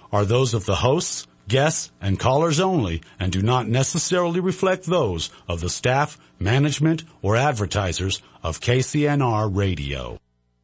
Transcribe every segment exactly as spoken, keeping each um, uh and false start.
are those of the hosts, guests, and callers only and do not necessarily reflect those of the staff, management, or advertisers of K C N R Radio.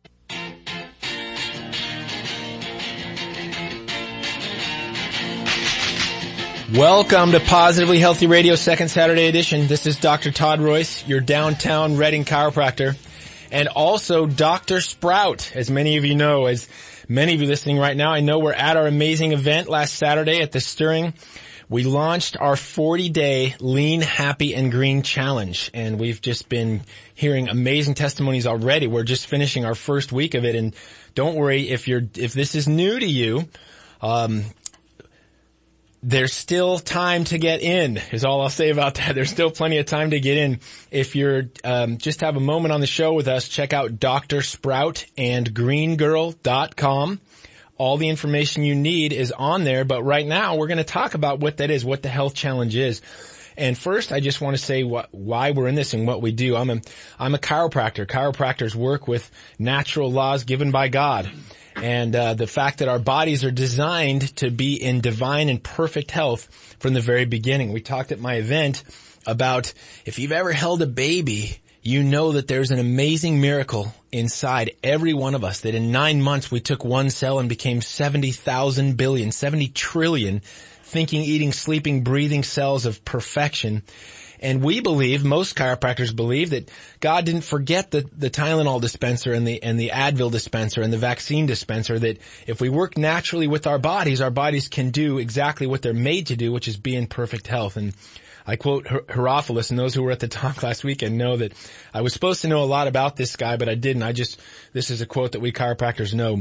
Welcome to Positively Healthy Radio, second Saturday edition. This is Doctor Todd Royce, your downtown Reading chiropractor, and also Doctor Sprout, as many of you know. As many of you listening right now, I know we're at our amazing event last Saturday at the Stirring. We launched our forty-day Lean, Happy, and Green Challenge, and we've just been hearing amazing testimonies already. We're just finishing our first week of it, and don't worry if you're if this is new to you. Um, There's still time to get in, is all I'll say about that. There's still plenty of time to get in. If you're, um, just have a moment on the show with us, check out Doctor Sprout and green girl dot com. All the information you need is on there, but right now we're going to talk about what that is, what the health challenge is. And first, I just want to say what, why we're in this and what we do. I'm a, I'm a chiropractor. Chiropractors work with natural laws given by God. And uh, the fact that our bodies are designed to be in divine and perfect health from the very beginning. We talked at my event about if you've ever held a baby, you know that there's an amazing miracle inside every one of us, that in nine months we took one cell and became seventy thousand billion, seventy trillion thinking, eating, sleeping, breathing cells of perfection. And we believe, most chiropractors believe, that God didn't forget the, the Tylenol dispenser and the, and the Advil dispenser and the vaccine dispenser, that if we work naturally with our bodies, our bodies can do exactly what they're made to do, which is be in perfect health. And I quote Her- Herophilus, and those who were at the talk last weekend know that I was supposed to know a lot about this guy, but I didn't. I just, this is a quote that we chiropractors know.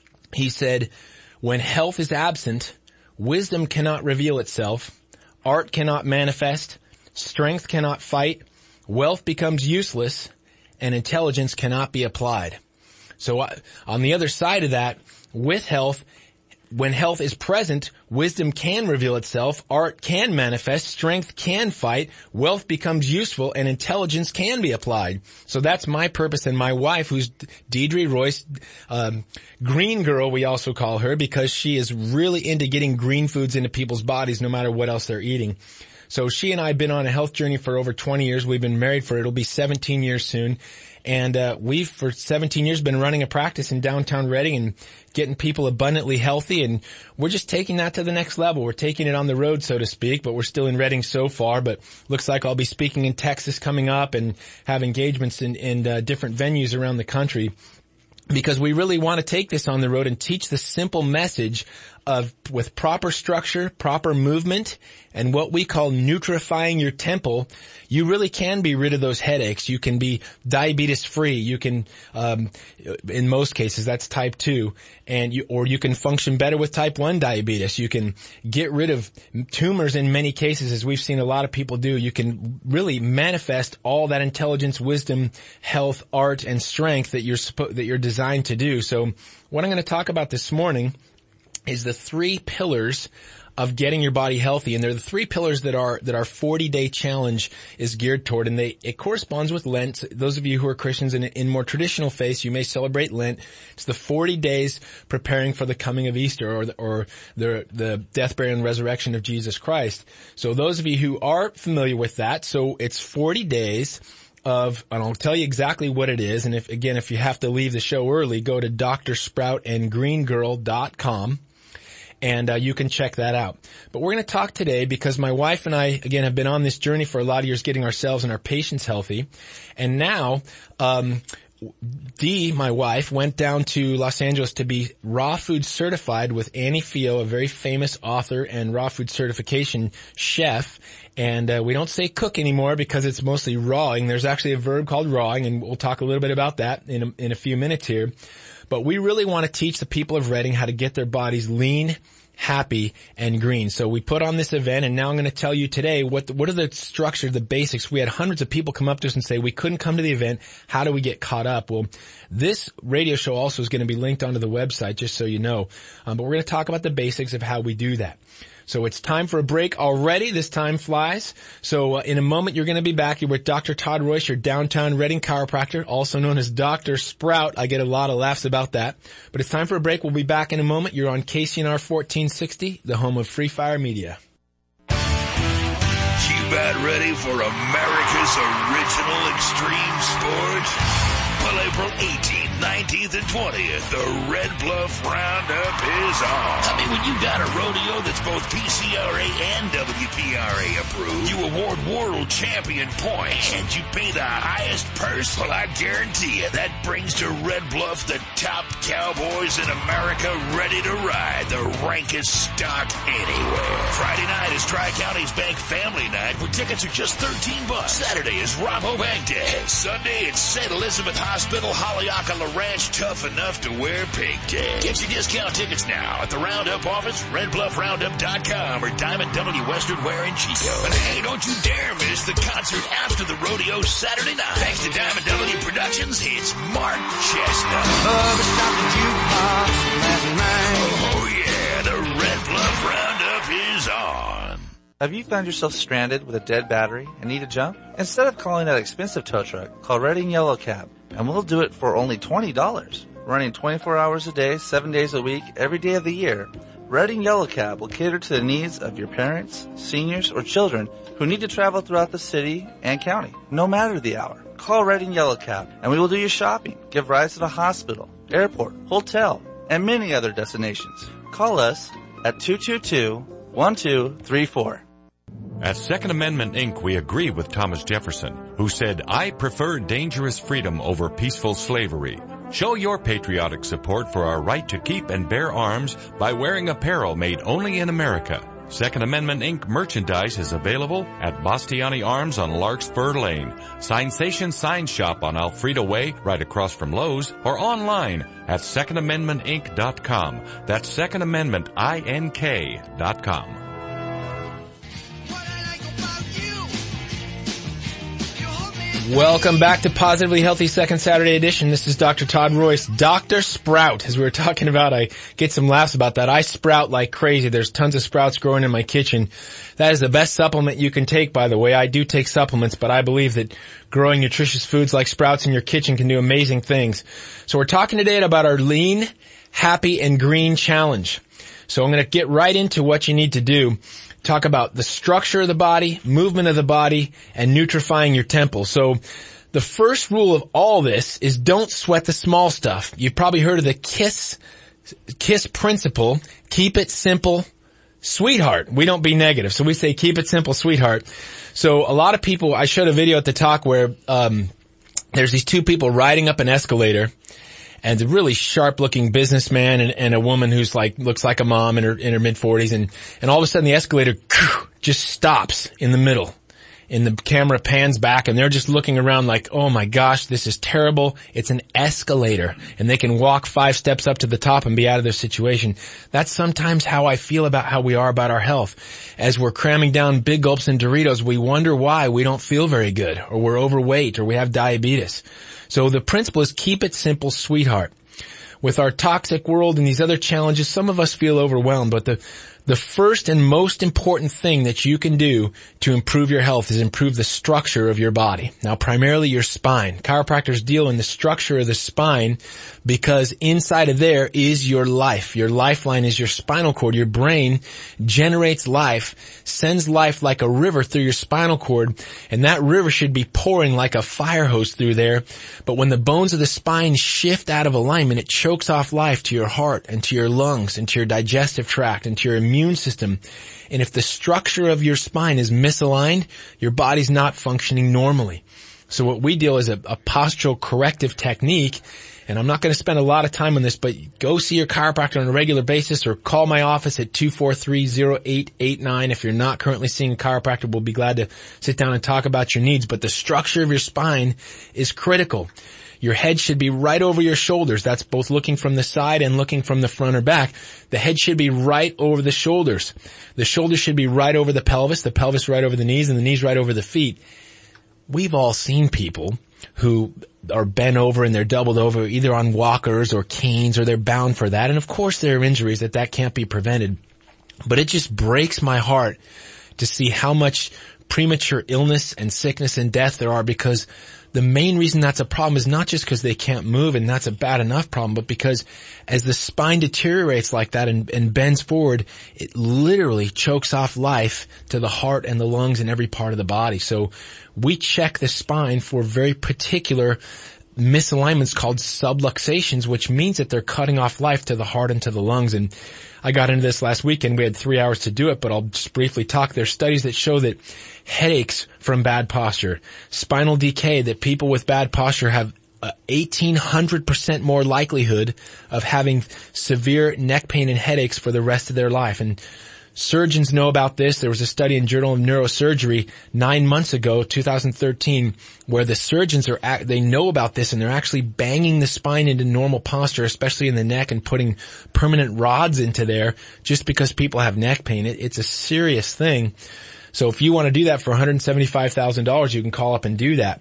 He said, "When health is absent, wisdom cannot reveal itself, art cannot manifest, strength cannot fight, wealth becomes useless, and intelligence cannot be applied." So uh, on the other side of that, with health, when health is present, wisdom can reveal itself, art can manifest, strength can fight, wealth becomes useful, and intelligence can be applied. So that's my purpose, and my wife, who's Deidre Royce, um, Green Girl, we also call her, because she is really into getting green foods into people's bodies no matter what else they're eating. So she and I have been on a health journey for over twenty years. We've been married for, it'll be seventeen years soon. And, uh, we've for seventeen years been running a practice in downtown Reading and getting people abundantly healthy. And we're just taking that to the next level. We're taking it on the road, so to speak, but we're still in Reading so far. But looks like I'll be speaking in Texas coming up and have engagements in, in uh, different venues around the country, because we really want to take this on the road and teach the simple message of, with proper structure, proper movement, and what we call nutrifying your temple, you really can be rid of those headaches. You can be diabetes free. You can, um, in most cases, that's type two, and you, or you can function better with type one diabetes. You can get rid of tumors in many cases, as we've seen a lot of people do. You can really manifest all that intelligence, wisdom, health, art, and strength that you're suppo- that you're designed to do. So what I'm going to talk about this morning is the three pillars of getting your body healthy. And they're the three pillars that our, that our forty-day challenge is geared toward. And they, it corresponds with Lent. Those of you who are Christians in, in more traditional faiths, you may celebrate Lent. It's the forty days preparing for the coming of Easter, or the, or the, the death, burial, and resurrection of Jesus Christ. So those of you who are familiar with that, so it's forty days of, and I'll tell you exactly what it is. And if, again, if you have to leave the show early, go to Doctor Sprout and green girl dot com. And uh, you can check that out. But we're going to talk today because my wife and I, again, have been on this journey for a lot of years, getting ourselves and our patients healthy. And now, um, Dee, my wife, went down to Los Angeles to be raw food certified with Annie Fio, a very famous author and raw food certification chef. And uh, we don't say cook anymore because it's mostly rawing. There's actually a verb called rawing, and we'll talk a little bit about that in a, in a few minutes here. But we really want to teach the people of Reading how to get their bodies lean, happy, and green. So we put on this event, and now I'm going to tell you today what the, what are the structure, the basics. We had hundreds of people come up to us and say, we couldn't come to the event. How do we get caught up? Well, this radio show also is going to be linked onto the website, just so you know. Um, but we're going to talk about the basics of how we do that. So it's time for a break already. This time flies. So uh, in a moment, you're going to be back. You're with Doctor Todd Royce, your downtown Reading chiropractor, also known as Doctor Sprout. I get a lot of laughs about that. But it's time for a break. We'll be back in a moment. You're on K C N R fourteen thirteen sixty, the home of Free Fire Media. You about ready for America's original extreme sport? Well, April eighteenth, nineteenth, and twentieth, the Red Bluff Roundup is on. I mean, when you got a rodeo that's both P C R A and W P R A approved, you award world champion points, and you pay the highest purse. Well, I guarantee you that brings to Red Bluff the top cowboys in America ready to ride the rankest stock anywhere. Friday night is Tri-Counties Bank Family Night, where tickets are just thirteen bucks. Saturday is Rabo Bank Day. Sunday, it's Saint Elizabeth Hospital, Haleaka La Ranch, tough enough to wear pink day. Get your discount tickets now at the Roundup office, red bluff roundup dot com, or Diamond W Western Wear in Chico. But hey, don't you dare miss the concert after the rodeo Saturday night. Thanks to Diamond W Productions, it's Mark Chestnut. Oh yeah, the Red Bluff Roundup is on. Have you found yourself stranded with a dead battery and need a jump? Instead of calling that expensive tow truck, call Redding Yellow Cab, and we'll do it for only twenty dollars. Running twenty-four hours a day, seven days a week, every day of the year, Redding Yellow Cab will cater to the needs of your parents, seniors, or children who need to travel throughout the city and county, no matter the hour. Call Redding Yellow Cab, and we will do your shopping, give rides to the hospital, airport, hotel, and many other destinations. Call us at two two two, one two three four. At Second Amendment Incorporated, we agree with Thomas Jefferson, who said, "I prefer dangerous freedom over peaceful slavery." Show your patriotic support for our right to keep and bear arms by wearing apparel made only in America. Second Amendment Incorporated merchandise is available at Bastiani Arms on Larkspur Lane, Sensation Sign Shop on Alfreda Way, right across from Lowe's, or online at second amendment inc dot com. That's second amendment inc dot com. Welcome back to Positively Healthy Second Saturday Edition. This is Doctor Todd Royce. Doctor Sprout, as we were talking about, I get some laughs about that. I sprout like crazy. There's tons of sprouts growing in my kitchen. That is the best supplement you can take, by the way. I do take supplements, but I believe that growing nutritious foods like sprouts in your kitchen can do amazing things. So we're talking today about our Lean, Happy, and Green Challenge. So I'm going to get right into what you need to do. Talk about the structure of the body, movement of the body, and nutrifying your temple. So the first rule of all this is don't sweat the small stuff. You've probably heard of the KISS, KISS principle. Keep it simple, sweetheart. We don't be negative. So we say keep it simple, sweetheart. So a lot of people, I showed a video at the talk where um there's these two people riding up an escalator. And a really sharp-looking businessman and, and a woman who's like, looks like a mom in her, in her mid-forties. And, and all of a sudden the escalator just stops in the middle. And the camera pans back and they're just looking around like, oh my gosh, this is terrible. It's an escalator. And they can walk five steps up to the top and be out of their situation. That's sometimes how I feel about how we are about our health. As we're cramming down big gulps and Doritos, we wonder why we don't feel very good, or we're overweight, or we have diabetes. So the principle is keep it simple, sweetheart. With our toxic world and these other challenges, some of us feel overwhelmed, but the The first and most important thing that you can do to improve your health is improve the structure of your body. Now, primarily your spine. Chiropractors deal in the structure of the spine because inside of there is your life. Your lifeline is your spinal cord. Your brain generates life, sends life like a river through your spinal cord, and that river should be pouring like a fire hose through there. But when the bones of the spine shift out of alignment, it chokes off life to your heart and to your lungs and to your digestive tract and to your immune immune system. And if the structure of your spine is misaligned, your body's not functioning normally. So what we deal is a, a postural corrective technique, and I'm not going to spend a lot of time on this, but go see your chiropractor on a regular basis or call my office at two four three, zero eight eight nine. If you're not currently seeing a chiropractor, we'll be glad to sit down and talk about your needs. But the structure of your spine is critical. Your head should be right over your shoulders. That's both looking from the side and looking from the front or back. The head should be right over the shoulders. The shoulders should be right over the pelvis, the pelvis right over the knees, and the knees right over the feet. We've all seen people who are bent over and they're doubled over either on walkers or canes, or they're bound for that. And of course there are injuries that that can't be prevented. But it just breaks my heart to see how much premature illness and sickness and death there are because the main reason that's a problem is not just because they can't move and that's a bad enough problem, but because as the spine deteriorates like that and, and bends forward, it literally chokes off life to the heart and the lungs and every part of the body. So we check the spine for very particular misalignments called subluxations, which means that they're cutting off life to the heart and to the lungs. And I got into this last weekend. We had three hours to do it, but I'll just briefly talk. There's studies that show that headaches from bad posture, spinal decay, that people with bad posture have uh, eighteen hundred percent more likelihood of having severe neck pain and headaches for the rest of their life. And surgeons know about this. There was a study in Journal of Neurosurgery nine months ago, two thousand thirteen, where the surgeons are, act, they know about this and they're actually banging the spine into normal posture, especially in the neck, and putting permanent rods into there just because people have neck pain. It, it's a serious thing. So if you want to do that for one hundred seventy-five thousand dollars, you can call up and do that.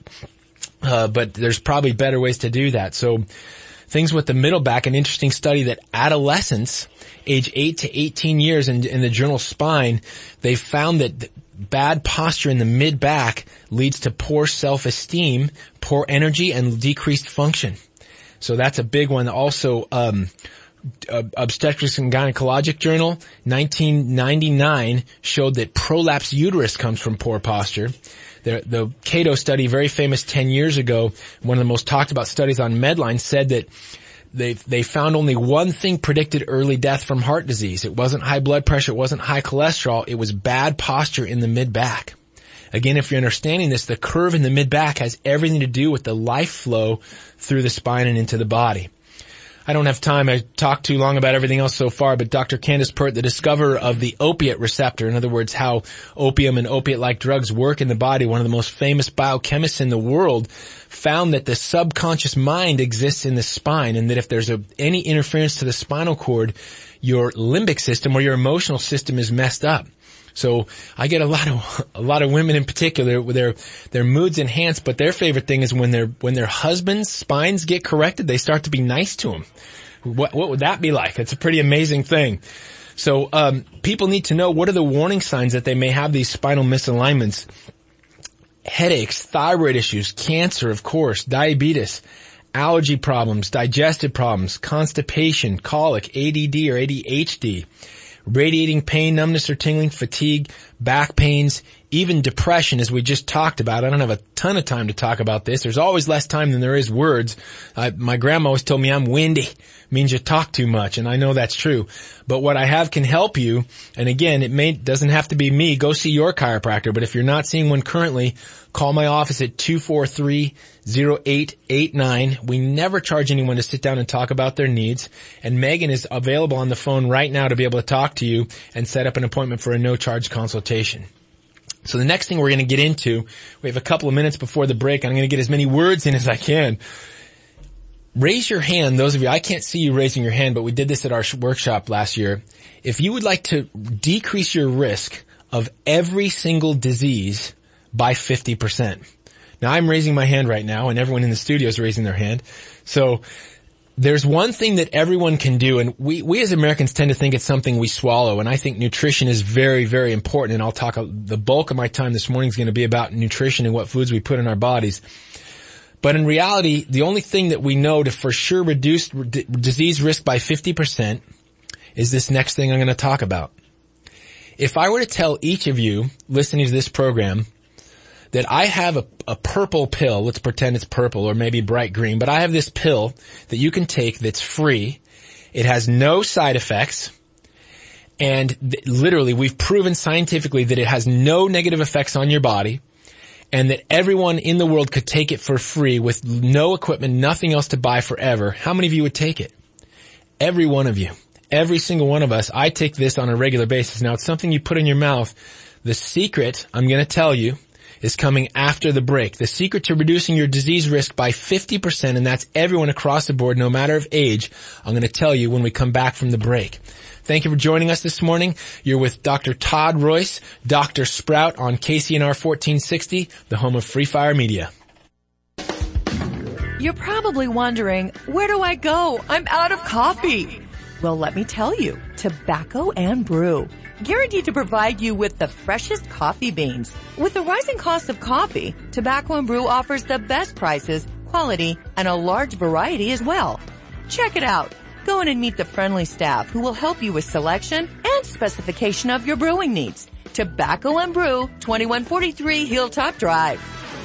Uh, but there's probably better ways to do that. So things with the middle back, an interesting study that adolescents age eight to eighteen years in, in the journal Spine, they found that bad posture in the mid-back leads to poor self-esteem, poor energy, and decreased function. So that's a big one. Also, um, uh, Obstetrics and Gynecologic Journal, nineteen ninety-nine, showed that prolapsed uterus comes from poor posture. The, the Cato study, very famous ten years ago, one of the most talked about studies on Medline, said that They they found only one thing predicted early death from heart disease. It wasn't high blood pressure. It wasn't high cholesterol. It was bad posture in the mid-back. Again, if you're understanding this, the curve in the mid-back has everything to do with the life flow through the spine and into the body. I don't have time. I talked too long about everything else so far, but Doctor Candace Pert, the discoverer of the opiate receptor, in other words, how opium and opiate-like drugs work in the body, one of the most famous biochemists in the world, found that the subconscious mind exists in the spine, and that if there's a, any interference to the spinal cord, your limbic system or your emotional system is messed up. So I get a lot of, a lot of women in particular with their, their moods enhanced, but their favorite thing is when their, when their husband's spines get corrected, they start to be nice to them. What, what would that be like? It's a pretty amazing thing. So, um, people need to know what are the warning signs that they may have these spinal misalignments. Headaches, thyroid issues, cancer, of course, diabetes, allergy problems, digestive problems, constipation, colic, A D D or A D H D. Radiating pain, numbness or tingling, fatigue, back pains, even depression, as we just talked about. I don't have a ton of time to talk about this. There's always less time than there is words. I, my grandma always told me I'm windy. It means you talk too much, and I know that's true. But what I have can help you, and again, it may doesn't have to be me. Go see your chiropractor, but if you're not seeing one currently, call my office at two four three, zero eight eight nine. We never charge anyone to sit down and talk about their needs, and Megan is available on the phone right now to be able to talk to you and set up an appointment for a no-charge consultation. So the next thing we're going to get into, we have a couple of minutes before the break, and I'm going to get as many words in as I can. Raise your hand, those of you, I can't see you raising your hand, but we did this at our workshop last year. If you would like to decrease your risk of every single disease by fifty percent. Now I'm raising my hand right now, and everyone in the studio is raising their hand. So there's one thing that everyone can do, and we, we as Americans tend to think it's something we swallow, and I think nutrition is very, very important, and I'll talk, the bulk of my time this morning is going to be about nutrition and what foods we put in our bodies. But in reality, the only thing that we know to for sure reduce d- disease risk by fifty percent is this next thing I'm going to talk about. If I were to tell each of you listening to this program that I have a, a purple pill, let's pretend it's purple or maybe bright green, but I have this pill that you can take that's free. It has no side effects. And th- literally, we've proven scientifically that it has no negative effects on your body, and that everyone in the world could take it for free with no equipment, nothing else to buy forever. How many of you would take it? Every one of you. Every single one of us. I take this on a regular basis. Now, it's something you put in your mouth. The secret, I'm going to tell you, is coming after the break. The secret to reducing your disease risk by fifty percent, and that's everyone across the board, no matter of age, I'm going to tell you when we come back from the break. Thank you for joining us this morning. You're with Doctor Todd Royce, Doctor Sprout on K C N R fourteen sixty, the home of Free Fire Media. You're probably wondering, where do I go? I'm out of coffee. Well, let me tell you. Tobacco and Brew. Guaranteed to provide you with the freshest coffee beans. With the rising cost of coffee, Tobacco and Brew offers the best prices, quality, and a large variety as well. Check it out. Go in and meet the friendly staff who will help you with selection and specification of your brewing needs. Tobacco and Brew, twenty-one forty-three Hilltop Drive.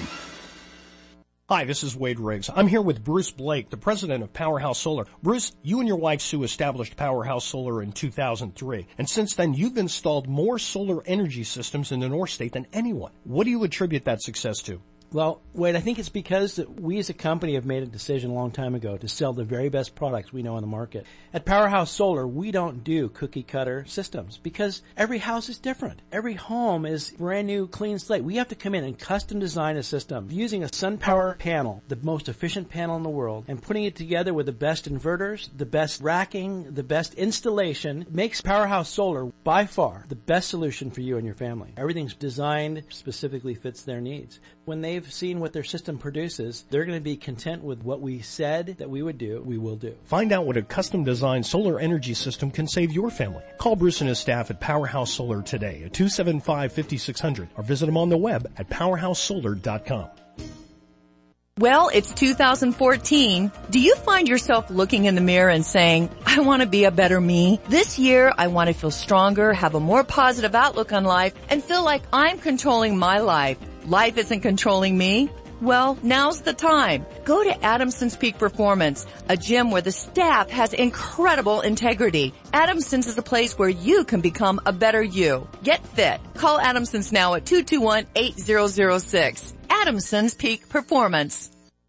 Hi, this is Wade Riggs. I'm here with Bruce Blake, the president of Powerhouse Solar. Bruce, you and your wife Sue established Powerhouse Solar in two thousand three, and since then you've installed more solar energy systems in the North State than anyone. What do you attribute that success to? Well, Wade, I think it's because that we as a company have made a decision a long time ago to sell the very best products we know on the market. At Powerhouse Solar, we don't do cookie cutter systems because every house is different. Every home is brand new, clean slate. We have to come in and custom design a system using a SunPower panel, the most efficient panel in the world, and putting it together with the best inverters, the best racking, the best installation makes Powerhouse Solar by far the best solution for you and your family. Everything's designed specifically fits their needs. When they've seen what their system produces, they're going to be content with what we said that we would do, we will do. Find out what a custom-designed solar energy system can save your family. Call Bruce and his staff at Powerhouse Solar today at two seven five, five six zero zero or visit them on the web at powerhouse solar dot com. Well, it's two thousand fourteen. Do you find yourself looking in the mirror and saying, I want to be a better me? This year, I want to feel stronger, have a more positive outlook on life, and feel like I'm controlling my life. Life isn't controlling me? Well, now's the time. Go to Adamson's Peak Performance, a gym where the staff has incredible integrity. Adamson's is a place where you can become a better you. Get fit. Call Adamson's now at two two one, eight zero zero six. Adamson's Peak Performance.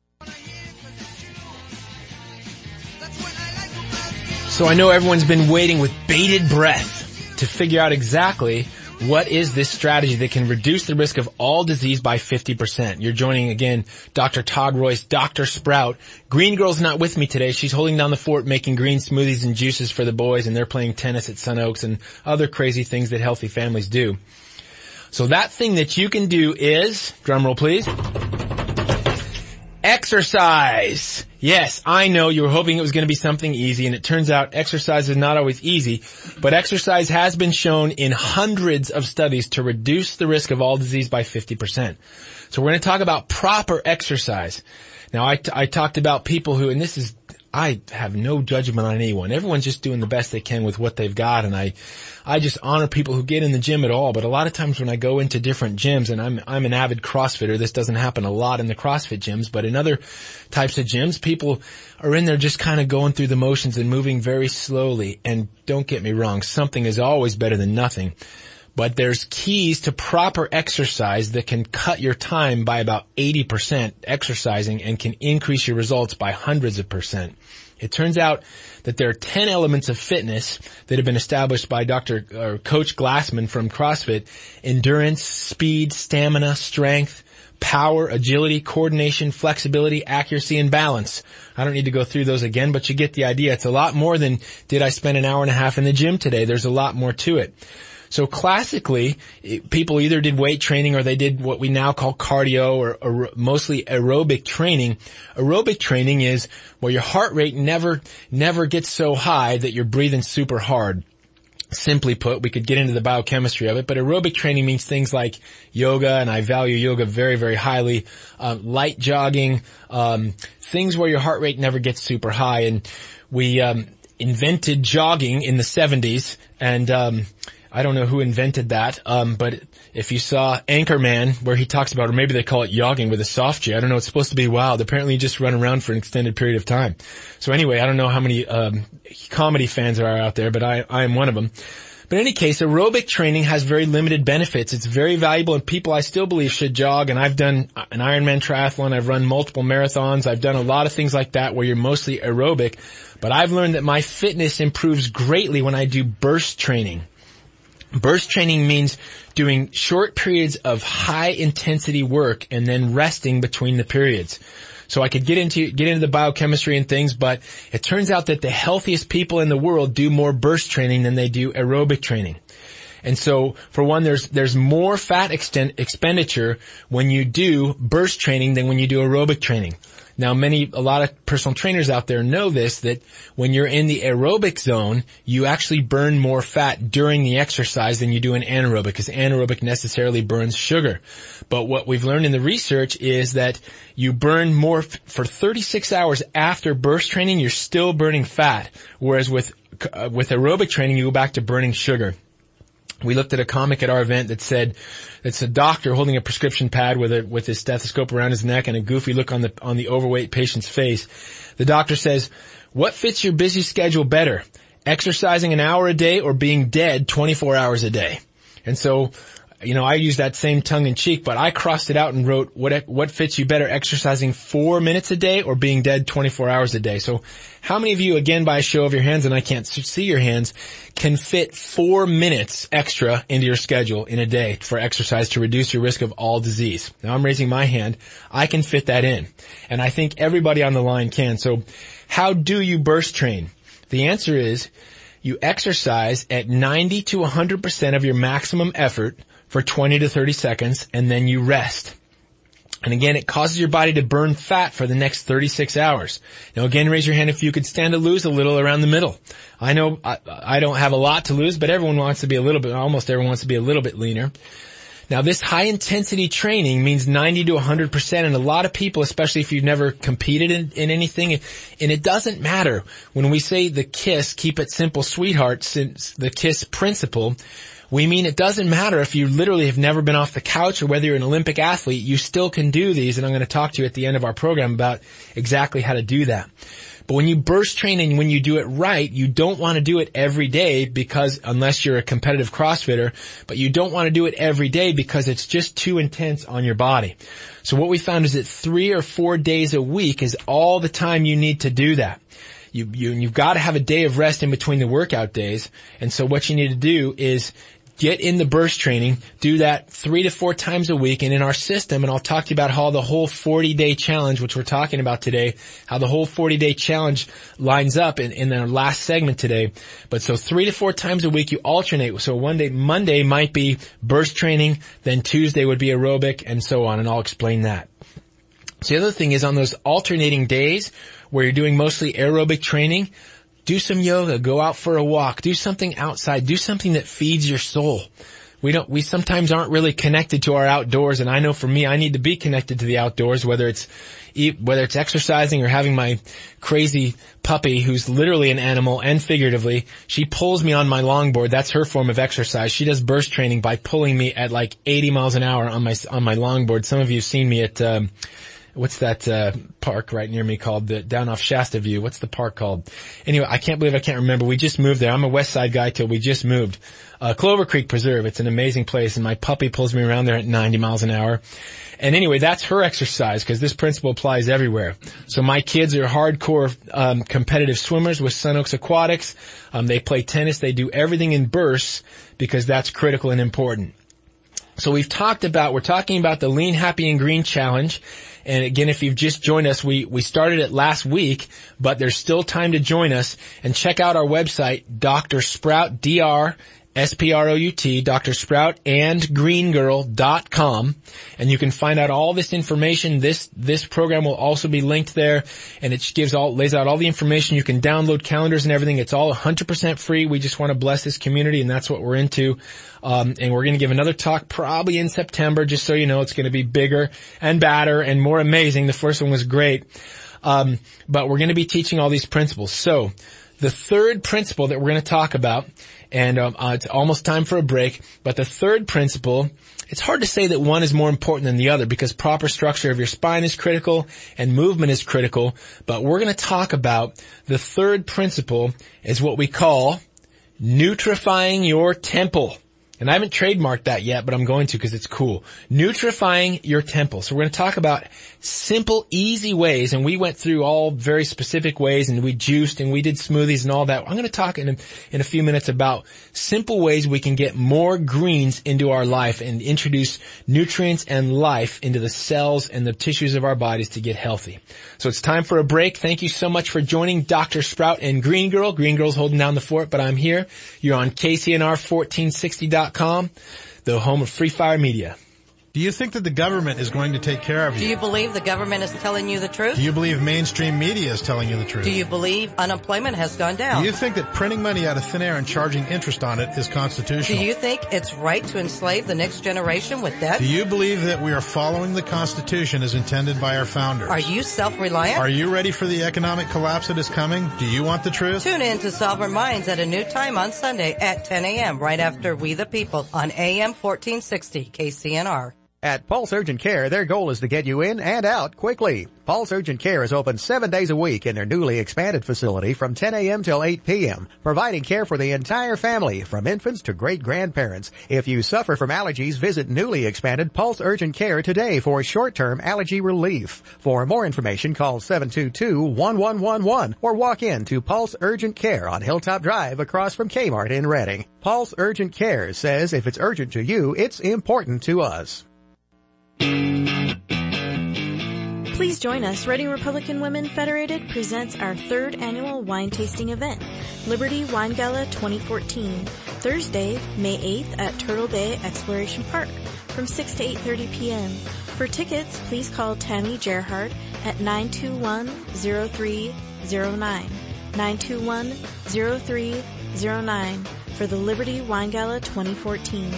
So I know everyone's been waiting with bated breath to figure out exactly what is this strategy that can reduce the risk of all disease by fifty percent? You're joining again Doctor Todd Royce, Doctor Sprout. Green Girl's not with me today. She's holding down the fort making green smoothies and juices for the boys, and they're playing tennis at Sun Oaks and other crazy things that healthy families do. So that thing that you can do is, drumroll please, exercise. Yes, I know you were hoping it was going to be something easy, and it turns out exercise is not always easy, but exercise has been shown in hundreds of studies to reduce the risk of all disease by fifty percent. So we're going to talk about proper exercise. Now, I, t- I talked about people who, and this is, I have no judgment on anyone. Everyone's just doing the best they can with what they've got, and I, I just honor people who get in the gym at all. But a lot of times when I go into different gyms, and I'm, I'm an avid CrossFitter, this doesn't happen a lot in the CrossFit gyms, but in other types of gyms, people are in there just kind of going through the motions and moving very slowly. And don't get me wrong, something is always better than nothing. But there's keys to proper exercise that can cut your time by about eighty percent exercising and can increase your results by hundreds of percent. It turns out that there are ten elements of fitness that have been established by Doctor or Coach Glassman from CrossFit: endurance, speed, stamina, strength, power, agility, coordination, flexibility, accuracy, and balance. I don't need to go through those again, but you get the idea. It's a lot more than, did I spend an hour and a half in the gym today? There's a lot more to it. So classically, people either did weight training or they did what we now call cardio or, or mostly aerobic training. Aerobic training is where your heart rate never, never gets so high that you're breathing super hard. Simply put, we could get into the biochemistry of it, but aerobic training means things like yoga, and I value yoga very, very highly, um, light jogging, um, things where your heart rate never gets super high. And we um, invented jogging in the seventies, and um I don't know who invented that, um, but if you saw Anchorman, where he talks about, or maybe they call it jogging with a soft J, I don't know, it's supposed to be wild. Apparently you just run around for an extended period of time. So anyway, I don't know how many um comedy fans there are out there, but I, I am one of them. But in any case, aerobic training has very limited benefits. It's very valuable, and people I still believe should jog, and I've done an Ironman triathlon, I've run multiple marathons, I've done a lot of things like that where you're mostly aerobic, but I've learned that my fitness improves greatly when I do burst training. Burst training means doing short periods of high intensity work and then resting between the periods. So I could get into, get into the biochemistry and things, but it turns out that the healthiest people in the world do more burst training than they do aerobic training. And so, for one, there's, there's more fat extent, expenditure when you do burst training than when you do aerobic training. Now, many, a lot of personal trainers out there know this, that when you're in the aerobic zone, you actually burn more fat during the exercise than you do in anaerobic, because anaerobic necessarily burns sugar. But what we've learned in the research is that you burn more f- for thirty-six hours after burst training, you're still burning fat, whereas with uh, with aerobic training, you go back to burning sugar. We looked at a comic at our event that said, it's a doctor holding a prescription pad with a, with his stethoscope around his neck and a goofy look on the, on the overweight patient's face. The doctor says, what fits your busy schedule better? Exercising an hour a day or being dead twenty-four hours a day? And so, you know, I use that same tongue in cheek, but I crossed it out and wrote, what, what fits you better, exercising four minutes a day or being dead twenty-four hours a day? So how many of you, again, by a show of your hands, and I can't see your hands, can fit four minutes extra into your schedule in a day for exercise to reduce your risk of all disease? Now I'm raising my hand. I can fit that in. And I think everybody on the line can. So how do you burst train? The answer is you exercise at ninety to one hundred percent of your maximum effort for twenty to thirty seconds, and then you rest. And again, it causes your body to burn fat for the next thirty-six hours. Now again, raise your hand if you could stand to lose a little around the middle. I know I, I don't have a lot to lose, but everyone wants to be a little bit, almost everyone wants to be a little bit leaner. Now this high intensity training means ninety to one hundred percent, and a lot of people, especially if you've never competed in, in anything, and it doesn't matter. When we say the KISS, keep it simple, sweetheart, since the KISS principle, we mean it doesn't matter if you literally have never been off the couch or whether you're an Olympic athlete, you still can do these, and I'm going to talk to you at the end of our program about exactly how to do that. But when you burst train and when you do it right, you don't want to do it every day because, unless you're a competitive CrossFitter, but you don't want to do it every day because it's just too intense on your body. So what we found is that three or four days a week is all the time you need to do that. You, you, you've got to have a day of rest in between the workout days. And so what you need to do is get in the burst training, do that three to four times a week, and in our system, and I'll talk to you about how the whole forty-day challenge, which we're talking about today, how the whole forty-day challenge lines up in, in our last segment today. But so three to four times a week, you alternate. So one day, Monday might be burst training, then Tuesday would be aerobic, and so on, and I'll explain that. So the other thing is, on those alternating days where you're doing mostly aerobic training, do some yoga, go out for a walk, do something outside, do something that feeds your soul. We don't, we sometimes aren't really connected to our outdoors, and I know for me, I need to be connected to the outdoors, whether it's, whether it's exercising or having my crazy puppy who's literally an animal and figuratively. She pulls me on my longboard. That's her form of exercise. She does burst training by pulling me at like eighty miles an hour on my, on my longboard. Some of you have seen me at, um, what's that, uh, park right near me called, the, down off Shasta View? What's the park called? Anyway, I can't believe I can't remember. We just moved there. I'm a West Side guy till we just moved. Uh, Clover Creek Preserve. It's an amazing place, and my puppy pulls me around there at ninety miles an hour. And anyway, that's her exercise, because this principle applies everywhere. So my kids are hardcore, um, competitive swimmers with Sun Oaks Aquatics. Um, they play tennis. They do everything in bursts because that's critical and important. So we've talked about, we're talking about the Lean, Happy, and Green Challenge. And again, if you've just joined us, we, we started it last week, but there's still time to join us. And check out our website, Doctor Sprout, D R S P R O U T, Doctor Sprout and green girl dot com. And you can find out all this information. This, this program will also be linked there, and it gives all, lays out all the information. You can download calendars and everything. It's all one hundred percent free. We just want to bless this community, and that's what we're into. Um, and we're going to give another talk probably in September, just so you know. It's going to be bigger and badder and more amazing. The first one was great. Um, but we're going to be teaching all these principles. So the third principle that we're going to talk about, and um, uh, it's almost time for a break, but the third principle, it's hard to say that one is more important than the other because proper structure of your spine is critical and movement is critical. But we're going to talk about the third principle is what we call nutrifying your temple. And I haven't trademarked that yet, but I'm going to because it's cool. Nutrifying your temple. So we're going to talk about simple, easy ways, and we went through all very specific ways, and we juiced, and we did smoothies and all that. I'm going to talk in a, in a few minutes about simple ways we can get more greens into our life and introduce nutrients and life into the cells and the tissues of our bodies to get healthy. So it's time for a break. Thank you so much for joining Doctor Sprout and Green Girl. Green Girl's holding down the fort, but I'm here. You're on K C N R fourteen sixty dot com, the home of Free Fire Media. Do you think that the government is going to take care of you? Do you believe the government is telling you the truth? Do you believe mainstream media is telling you the truth? Do you believe unemployment has gone down? Do you think that printing money out of thin air and charging interest on it is constitutional? Do you think it's right to enslave the next generation with debt? Do you believe that we are following the Constitution as intended by our founders? Are you self-reliant? Are you ready for the economic collapse that is coming? Do you want the truth? Tune in to Sovereign Minds at a new time on Sunday at ten a.m. right after We the People on A M fourteen sixty K C N R. At Pulse Urgent Care, their goal is to get you in and out quickly. Pulse Urgent Care is open seven days a week in their newly expanded facility from ten a.m. till eight p.m., providing care for the entire family, from infants to great-grandparents. If you suffer from allergies, visit newly expanded Pulse Urgent Care today for short-term allergy relief. For more information, call seven two two, one one one one or walk in to Pulse Urgent Care on Hilltop Drive across from Kmart in Reading. Pulse Urgent Care says if it's urgent to you, it's important to us. Please join us. Reading Republican Women Federated presents our third annual wine tasting event, Liberty Wine Gala twenty fourteen, Thursday, May eighth at Turtle Bay Exploration Park from six to eight thirty p.m. For tickets, please call Tammy Gerhardt at nine two one, zero three zero nine, nine two one, zero three zero nine for the Liberty Wine Gala twenty fourteen.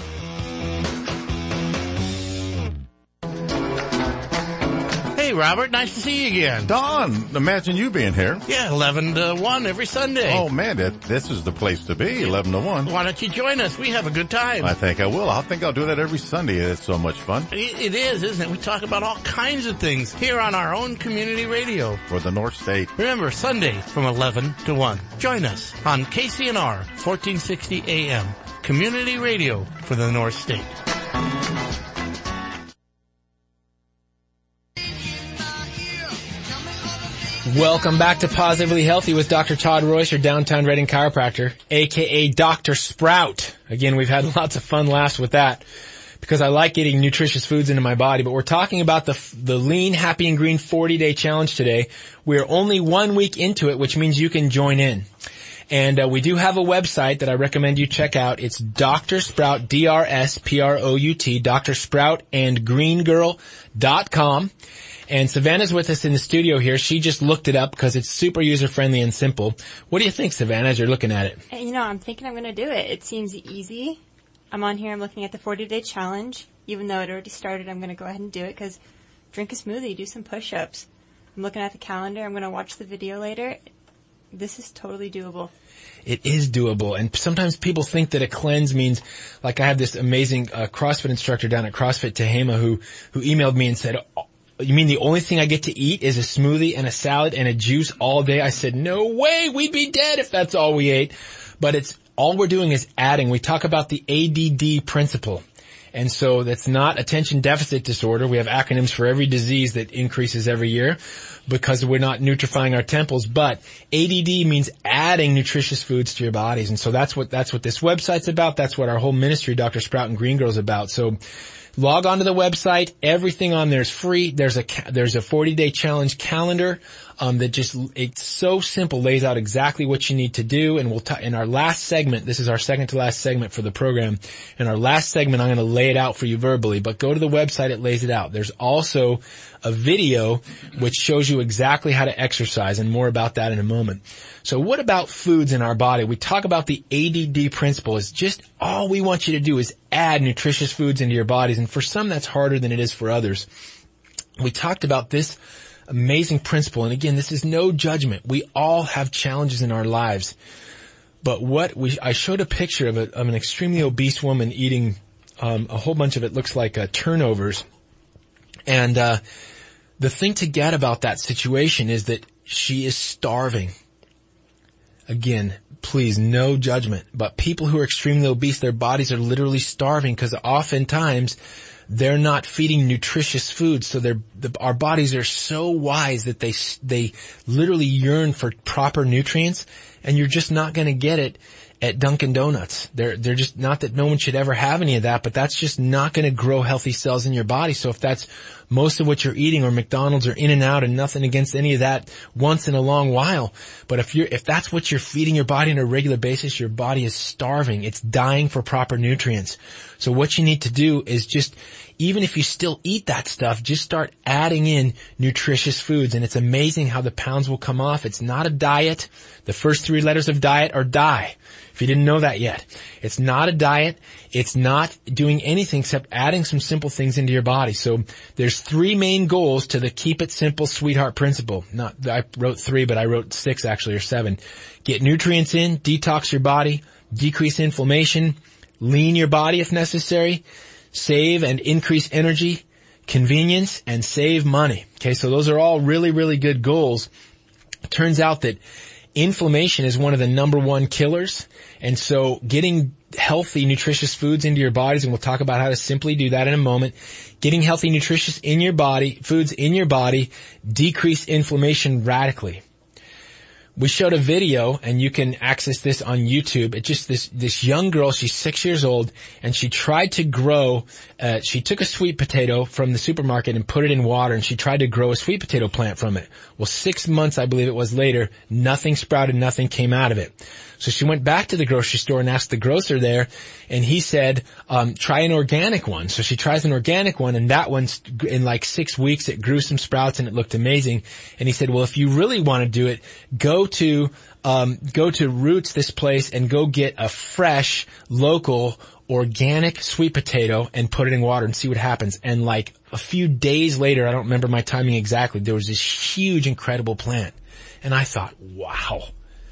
Hey, Robert, nice to see you again. Don, imagine you being here. Yeah, eleven to one every Sunday. Oh, man, that, this is the place to be, eleven to one. Why don't you join us? We have a good time. I think I will. I think I'll do that every Sunday. It's so much fun. It, it is, isn't it? We talk about all kinds of things here on our own community radio. For the North State. Remember, Sunday from eleven to one. Join us on K C N R, fourteen sixty A M, community radio for the North State. Welcome back to Positively Healthy with Doctor Todd Royce, your downtown Reading chiropractor, aka Doctor Sprout. Again, we've had lots of fun laughs with that because I like getting nutritious foods into my body, but we're talking about the the Lean, Happy, and Green forty-day challenge today. We're only one week into it, which means you can join in. And uh, we do have a website that I recommend you check out. It's Doctor Sprout, D R S P R O U T, Doctor Sprout and Green Girl dot com. And Savannah's with us in the studio here. She just looked it up because it's super user-friendly and simple. What do you think, Savannah, as you're looking at it? You know, I'm thinking I'm going to do it. It seems easy. I'm on here. I'm looking at the forty-day challenge. Even though it already started, I'm going to go ahead and do it because drink a smoothie, do some push-ups. I'm looking at the calendar. I'm going to watch the video later. This is totally doable. It is doable. And sometimes people think that a cleanse means, like I have this amazing uh, CrossFit instructor down at CrossFit Tehama who, who emailed me and said, oh, you mean the only thing I get to eat is a smoothie and a salad and a juice all day? I said, no way, we'd be dead if that's all we ate. But it's, all we're doing is adding. We talk about the A D D principle. And so that's not attention deficit disorder. We have acronyms for every disease that increases every year because we're not nutrifying our temples. But A D D means adding nutritious foods to your bodies. And so that's what, that's what this website's about. That's what our whole ministry, Doctor Sprout and Green Girl, is about. So log on to the website. Everything on there is free. There's a, there's a forty-day challenge calendar, um, that just, it's so simple, lays out exactly what you need to do. And we'll, t- in our last segment, this is our second to last segment for the program. In our last segment, I'm going to lay it out for you verbally, but go to the website. It lays it out. There's also a video which shows you exactly how to exercise, and more about that in a moment. So what about foods in our body? We talk about the A D D principle. Is just all we want you to do is add nutritious foods into your bodies. And for some, that's harder than it is for others. We talked about this amazing principle. And again, this is no judgment. We all have challenges in our lives. But what we, I showed a picture of, a, of an extremely obese woman eating, um, a whole bunch of it looks like uh, turnovers. And, uh, the thing to get about that situation is that she is starving. Again, please, no judgment, but people who are extremely obese, their bodies are literally starving because oftentimes they're not feeding nutritious food. So they're, the, our bodies are so wise that they, they literally yearn for proper nutrients, and you're just not going to get it at Dunkin' Donuts. They're, they're just, not that no one should ever have any of that, but that's just not going to grow healthy cells in your body. So if that's most of what you're eating, or McDonald's or In-N-Out, and nothing against any of that once in a long while, but if you're, if that's what you're feeding your body on a regular basis, your body is starving. It's dying for proper nutrients. So what you need to do is just even if you still eat that stuff, just start adding in nutritious foods. And it's amazing how the pounds will come off. It's not a diet. The first three letters of diet are die. If you didn't know that yet, it's not a diet. It's not doing anything except adding some simple things into your body. So there's three main goals to the Keep It Simple Sweetheart Principle. Not, I wrote three, but I wrote six actually, or seven. Get nutrients in, detox your body, decrease inflammation, lean your body if necessary, save and increase energy, convenience, and save money. Okay, so those are all really, really good goals. It turns out that inflammation is one of the number one killers. And so getting healthy, nutritious foods into your bodies, and we'll talk about how to simply do that in a moment, getting healthy, nutritious in your body, foods in your body, decrease inflammation radically. We showed a video, and you can access this on YouTube. It's just this, this young girl, she's six years old, and she tried to grow, uh, she took a sweet potato from the supermarket and put it in water, and she tried to grow a sweet potato plant from it. Well, six months, I believe it was later, nothing sprouted, nothing came out of it. So she went back to the grocery store and asked the grocer there, and he said, um, try an organic one. So she tries an organic one, and that one's, in like six weeks, it grew some sprouts and it looked amazing. And he said, well, if you really want to do it, go to, um, go to Roots, this place, and go get a fresh, local, organic sweet potato and put it in water and see what happens. And like a few days later, I don't remember my timing exactly, there was this huge, incredible plant. And I thought, wow.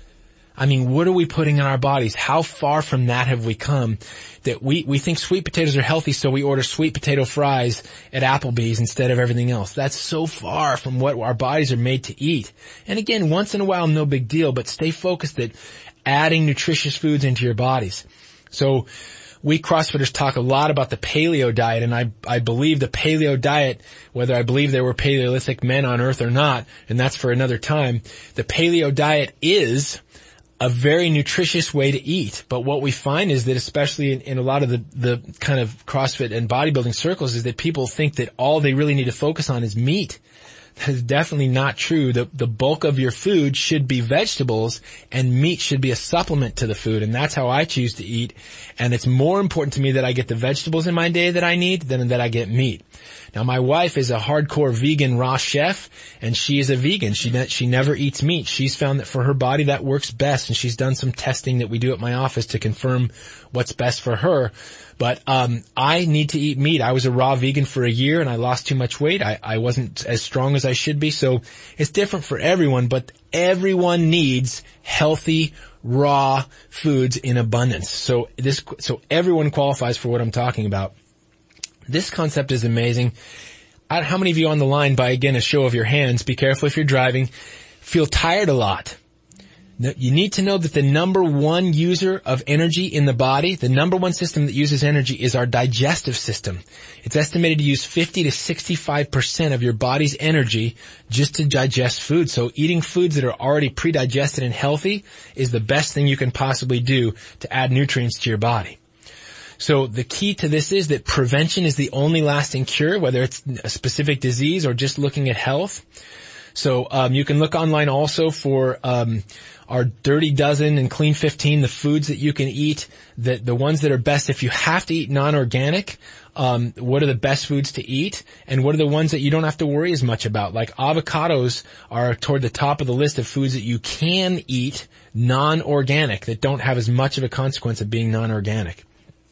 I mean, what are we putting in our bodies? How far from that have we come that we, we think sweet potatoes are healthy, so we order sweet potato fries at Applebee's instead of everything else. That's so far from what our bodies are made to eat. And again, once in a while, no big deal, but stay focused at adding nutritious foods into your bodies. So we CrossFitters talk a lot about the paleo diet, and I, I believe the paleo diet, whether I believe there were Paleolithic men on Earth or not, and that's for another time, the paleo diet is a very nutritious way to eat. But what we find is that, especially in, in a lot of the, the kind of CrossFit and bodybuilding circles, is that people think that all they really need to focus on is meat. That is definitely not true. The, the bulk of your food should be vegetables, and meat should be a supplement to the food. And that's how I choose to eat. And it's more important to me that I get the vegetables in my day that I need than that I get meat. Now, my wife is a hardcore vegan raw chef, and she is a vegan. She ne- she never eats meat. She's found that for her body that works best, and she's done some testing that we do at my office to confirm what's best for her. But um I need to eat meat. I was a raw vegan for a year, and I lost too much weight. I, I wasn't as strong as I should be, so it's different for everyone, but everyone needs healthy, raw foods in abundance. So this, so everyone qualifies for what I'm talking about. This concept is amazing. I don't, how many of you on the line, by again a show of your hands, be careful if you're driving, feel tired a lot? You need to know that the number one user of energy in the body, the number one system that uses energy, is our digestive system. It's estimated to use fifty to sixty-five percent of your body's energy just to digest food. So eating foods that are already pre-digested and healthy is the best thing you can possibly do to add nutrients to your body. So the key to this is that prevention is the only lasting cure, whether it's a specific disease or just looking at health. So um you can look online also for um our Dirty Dozen and Clean fifteen, the foods that you can eat, the, the ones that are best if you have to eat non-organic. Um, what are the best foods to eat, and what are the ones that you don't have to worry as much about? Like avocados are toward the top of the list of foods that you can eat non-organic, that don't have as much of a consequence of being non-organic.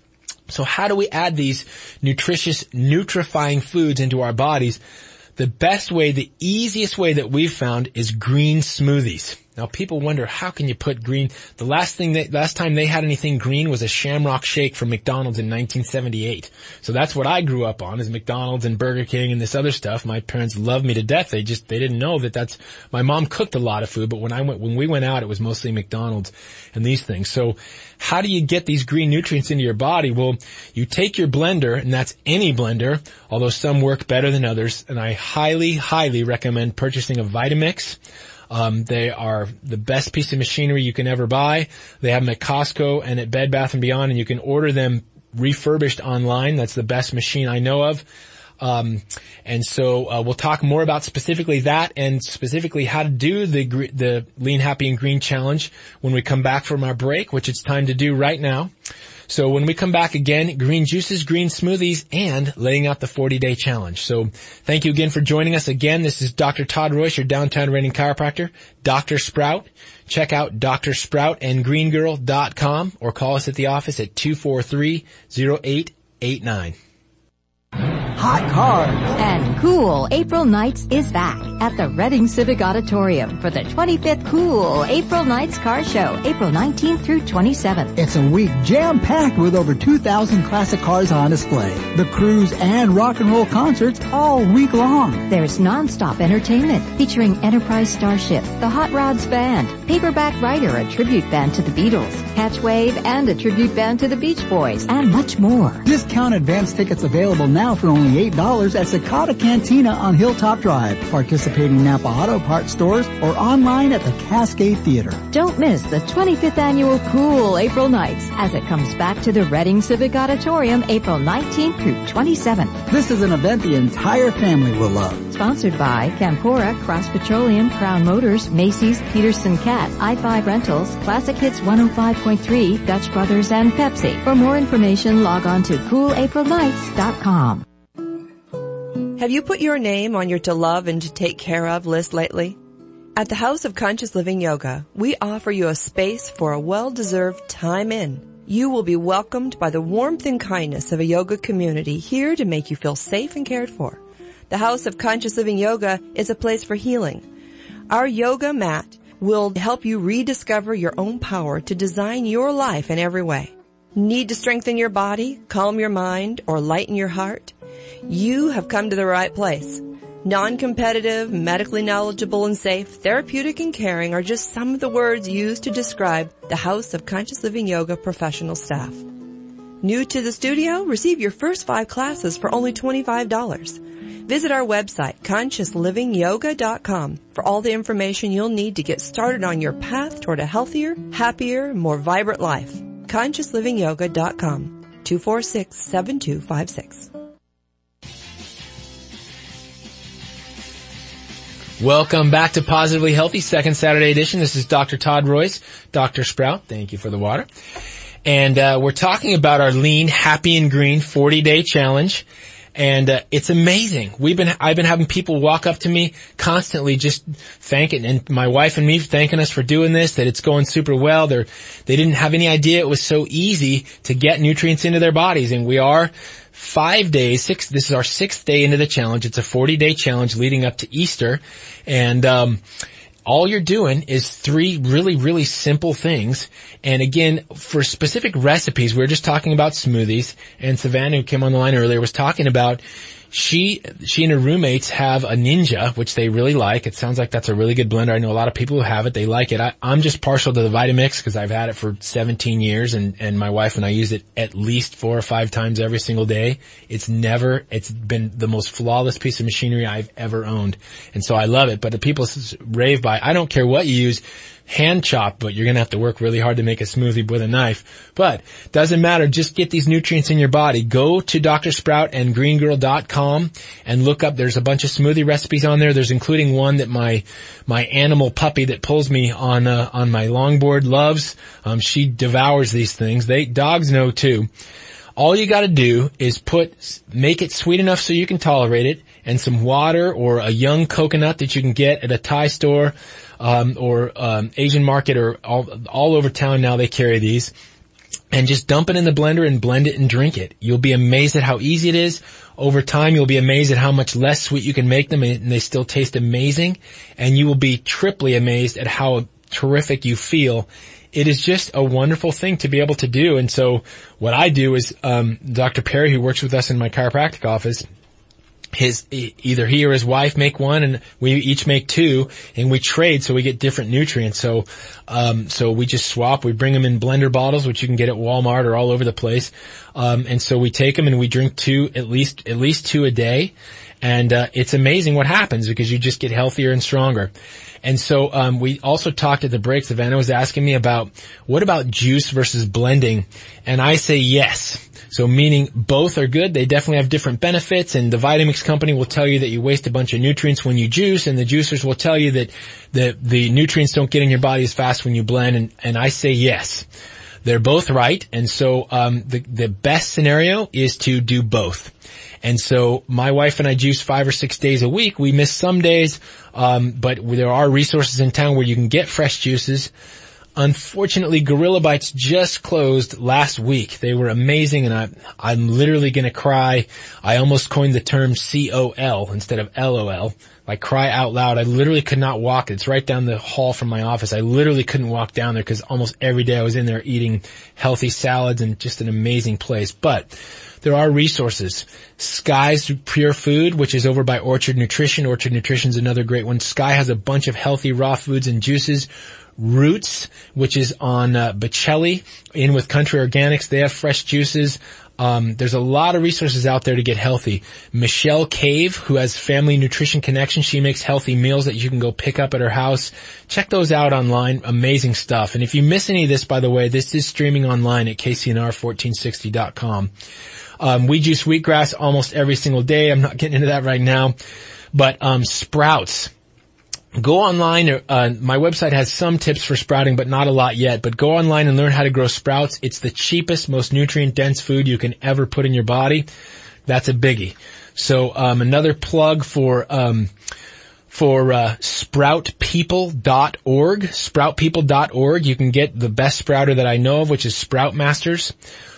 So how do we add these nutritious, nutrifying foods into our bodies? The best way, the easiest way that we've found is green smoothies. Now people wonder, how can you put green? The last thing that, last time they had anything green was a Shamrock Shake from McDonald's in nineteen seventy-eight. So that's what I grew up on, is McDonald's and Burger King and this other stuff. My parents loved me to death. They just, they didn't know that that's, my mom cooked a lot of food, but when I went, when we went out, it was mostly McDonald's and these things. So how do you get these green nutrients into your body? Well, you take your blender, and that's any blender, although some work better than others, and I highly, highly recommend purchasing a Vitamix. Um, they are the best piece of machinery you can ever buy. They have them at Costco and at Bed Bath and Beyond, and you can order them refurbished online. That's the best machine I know of. Um, and so uh, we'll talk more about specifically that and specifically how to do the gr- the Lean, Happy, and Green Challenge when we come back from our break, which it's time to do right now. So when we come back again, green juices, green smoothies, and laying out the forty-day challenge. So thank you again for joining us. Again, this is Doctor Todd Royce, your downtown Reading chiropractor. Doctor Sprout. Check out Doctor Sprout and green girl dot com or call us at the office at two four three, zero eight eight nine. Hot cars and cool April Nights is back at the Reading Civic Auditorium for the twenty-fifth Cool April Nights Car Show, April nineteenth through twenty-seventh. It's a week jam-packed with over two thousand classic cars on display. The cruise and rock and roll concerts all week long. There's non-stop entertainment featuring Enterprise Starship, the Hot Rods Band, Paperback Writer, a tribute band to the Beatles, Catch Wave, and a tribute band to the Beach Boys, and much more. Discount advance tickets available now for only eight dollars at Cicada Cantina on Hilltop Drive, participating Napa Auto Parts stores, or online at the Cascade Theater. Don't miss the twenty-fifth Annual Cool April Nights as it comes back to the Reading Civic Auditorium April nineteenth through twenty-seventh. This is an event the entire family will love. Sponsored by Campora, Cross Petroleum, Crown Motors, Macy's, Peterson Cat, I five Rentals, Classic Hits one oh five point three, Dutch Brothers, and Pepsi. For more information, log on to cool april nights dot com. Have you put your name on your to love and to take care of list lately? At the House of Conscious Living Yoga, we offer you a space for a well-deserved time in. You will be welcomed by the warmth and kindness of a yoga community here to make you feel safe and cared for. The House of Conscious Living Yoga is a place for healing. Our yoga mat will help you rediscover your own power to design your life in every way. Need to strengthen your body, calm your mind, or lighten your heart? You have come to the right place. Non-competitive, medically knowledgeable and safe, therapeutic and caring are just some of the words used to describe the House of Conscious Living Yoga professional staff. New to the studio? Receive your first five classes for only twenty-five dollars. Visit our website, conscious living yoga dot com, for all the information you'll need to get started on your path toward a healthier, happier, more vibrant life. conscious living yoga dot com, two four six, seven two five six. Welcome back to Positively Healthy, second Saturday edition. This is Doctor Todd Royce, Doctor Sprout. Thank you for the water. And uh, we're talking about our Lean, Happy, and Green forty-day challenge. And uh, it's amazing. We've been, I've been having people walk up to me constantly just thanking, and my wife and me thanking us for doing this, that it's going super well. They're, they didn't have any idea it was so easy to get nutrients into their bodies. And we are five days, six, this is our sixth day into the challenge. It's a forty-day challenge leading up to Easter. And, um, all you're doing is three really, really simple things. And again, for specific recipes, we were just talking about smoothies, and Savannah, who came on the line earlier, was talking about she, she and her roommates have a Ninja, which they really like. It sounds like that's a really good blender. I know a lot of people who have it. They like it. I, I'm just partial to the Vitamix because I've had it for seventeen years, and, and my wife and I use it at least four or five times every single day. It's never, it's been the most flawless piece of machinery I've ever owned. And so I love it. But the people rave by, I don't care what you use, hand chop, but you're going to have to work really hard to make a smoothie with a knife. But doesn't matter. Just get these nutrients in your body. Go to Doctor Sprout and green girl dot com and look up. There's a bunch of smoothie recipes on there. There's including one that my, my animal puppy that pulls me on, uh, on my longboard loves. Um, she devours these things. They, dogs know too. All you gotta do is put, make it sweet enough so you can tolerate it, and some water or a young coconut that you can get at a Thai store, um, or, um, Asian market, or all, all over town now they carry these. And just dump it in the blender and blend it and drink it. You'll be amazed at how easy it is. Over time, you'll be amazed at how much less sweet you can make them, and they still taste amazing. And you will be triply amazed at how terrific you feel. It is just a wonderful thing to be able to do. And so what I do is, um, Doctor Perry, who works with us in my chiropractic office, his, either he or his wife make one, and we each make two, and we trade so we get different nutrients. So, um, so we just swap. We bring them in blender bottles, which you can get at Walmart or all over the place. Um, and so we take them and we drink two, at least, at least two a day. And, uh, it's amazing what happens because you just get healthier and stronger. And so, um, we also talked at the break. Savannah was asking me about, what about juice versus blending? And I say yes. So meaning both are good. They definitely have different benefits, and the Vitamix company will tell you that you waste a bunch of nutrients when you juice, and the juicers will tell you that the, the nutrients don't get in your body as fast when you blend, and, and I say yes. They're both right, and so um the, the best scenario is to do both. And so my wife and I juice five or six days a week. We miss some days, um but there are resources in town where you can get fresh juices. Unfortunately, Gorilla Bites just closed last week. They were amazing, and I, I'm literally going to cry. I almost coined the term C O L instead of L O L. Like, cry out loud. I literally could not walk. It's right down the hall from my office. I literally couldn't walk down there because almost every day I was in there eating healthy salads, and just an amazing place. But there are resources. Sky's Pure Food, which is over by Orchard Nutrition. Orchard Nutrition is another great one. Sky has a bunch of healthy raw foods and juices. Roots, which is on uh, Bocelli, in with Country Organics. They have fresh juices. Um, there's a lot of resources out there to get healthy. Michelle Cave, who has Family Nutrition Connection, she makes healthy meals that you can go pick up at her house. Check those out online. Amazing stuff. And if you miss any of this, by the way, this is streaming online at K C N R fourteen sixty dot com. Um, we juice wheatgrass almost every single day. I'm not getting into that right now. But um, sprouts. Go online. Uh, my website has some tips for sprouting, but not a lot yet. But go online and learn how to grow sprouts. It's the cheapest, most nutrient-dense food you can ever put in your body. That's a biggie. So um, another plug for um, for uh, sprout people dot org. sprout people dot org. You can get the best sprouter that I know of, which is Sprout Masters.